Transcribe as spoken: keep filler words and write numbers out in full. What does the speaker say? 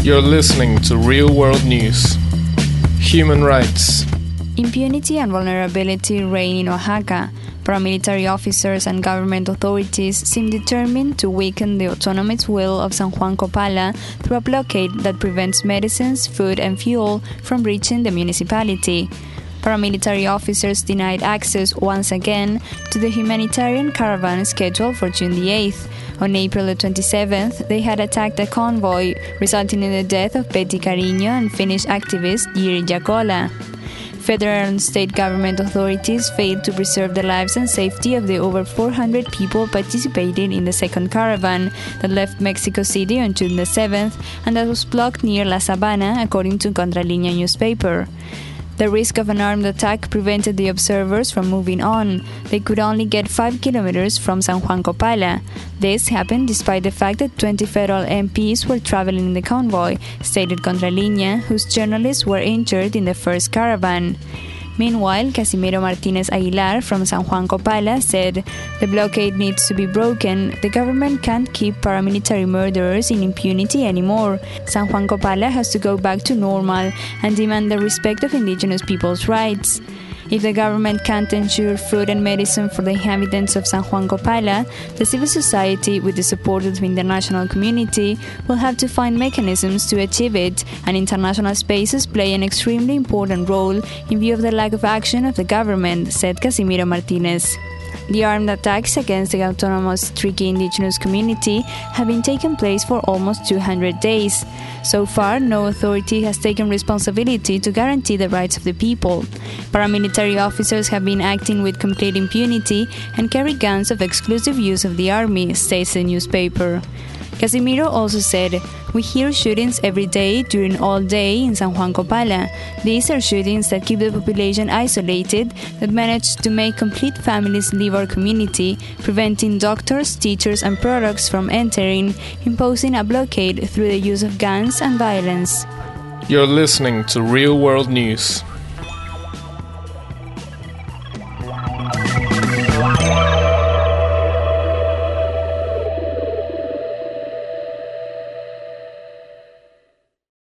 You're listening to Real World News. Human rights. Impunity and vulnerability reign in Oaxaca. Paramilitary officers and government authorities seem determined to weaken the autonomous will of San Juan Copala through a blockade that prevents medicines, food, and fuel from reaching the municipality. Paramilitary officers denied access once again to the humanitarian caravan scheduled for June the eighth. On April the twenty-seventh, they had attacked a convoy, resulting in the death of Betty Cariño and Finnish activist Jiri Jakola. Federal and state government authorities failed to preserve the lives and safety of the over four hundred people participating in the second caravan that left Mexico City on June the seventh and that was blocked near La Sabana, according to Contralínea newspaper. The risk of an armed attack prevented the observers from moving on. They could only get five kilometers from San Juan Copala. This happened despite the fact that twenty federal M Ps were traveling in the convoy, stated Contralínea, whose journalists were injured in the first caravan. Meanwhile, Casimiro Martinez Aguilar from San Juan Copala said, "The blockade needs to be broken. The government can't keep paramilitary murderers in impunity anymore. San Juan Copala has to go back to normal and demand the respect of indigenous people's rights. If the government can't ensure food and medicine for the inhabitants of San Juan Copala, the civil society, with the support of the international community, will have to find mechanisms to achieve it, and international spaces play an extremely important role in view of the lack of action of the government," said Casimiro Martinez. The armed attacks against the autonomous Triqui indigenous community have been taking place for almost two hundred days. So far, no authority has taken responsibility to guarantee the rights of the people. Paramilitary officers have been acting with complete impunity and carry guns of exclusive use of the army, states the newspaper. Casimiro also said, "We hear shootings every day during all day in San Juan Copala. These are shootings that keep the population isolated, that manage to make complete families leave our community, preventing doctors, teachers, and products from entering, imposing a blockade through the use of guns and violence." You're listening to Real World News.